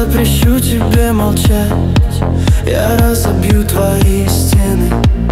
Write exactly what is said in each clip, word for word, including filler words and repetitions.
запрещу тебе молчать, я разобью твои стены.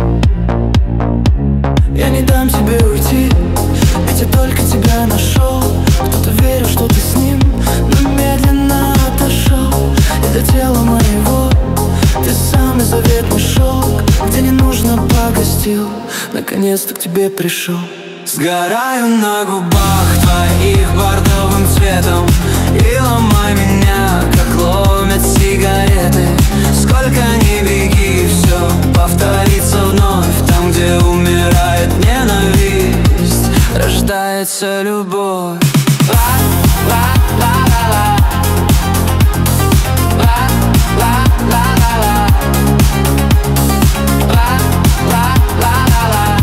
Я не дам тебе уйти, ведь я только тебя нашел. Кто-то верил, что ты с ним, но медленно отошел. И до тела моего ты самый заветный шелк, где не нужно погостил, наконец-то к тебе пришел. Сгораю на губах твоих бордовым цветом, и ломай меня, как ломят сигареты. Сколько ни беги, все повторится вновь. Там, где умирает ненависть, рождается любовь. Ла-ла-ла-ла-ла, ла-ла-ла-ла-ла, ла-ла-ла-ла-ла.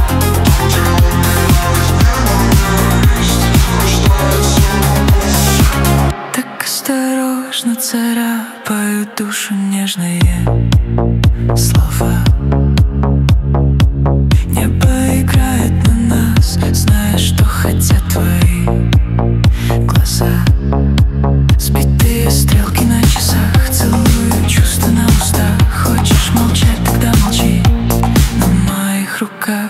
Так осторожно царапают душу нежные слова. Небо играет на нас, зная, что хотят твои глаза. Сбитые стрелки на часах, целую чувства на устах. Хочешь молчать, тогда молчи на моих руках.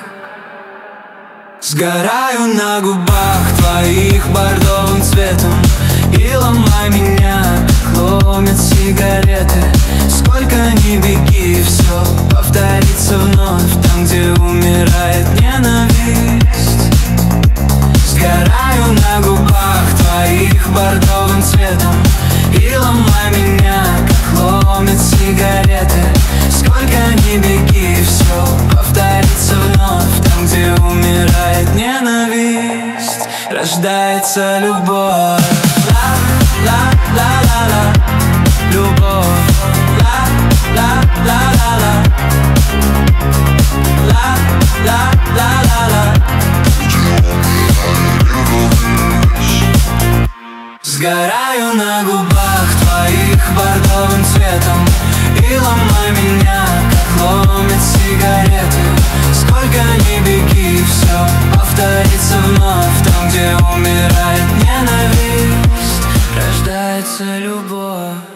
Сгораю на губах твоих бордовым цветом, и ломай меня, как ломят сигареты. Сколько ни беги, все повторится вновь. Там, где умирает ненависть. Сгораю на губах твоих бордовым цветом, и ломай меня, как ломят сигареты. Сколько ни беги, все повторится вновь. Там, где умирает ненависть, рождается любовь. Ла-ла-ла-ла-ла, любовь. Ла-ла-ла-ла-ла, ла-ла-ла-ла-ла. Сгораю на губах твоих бордовым цветом, и ломай меня, как ломят сигареты. Сколько ни беги, все повторится вновь. Там, где умирает ненависть, рождается любовь.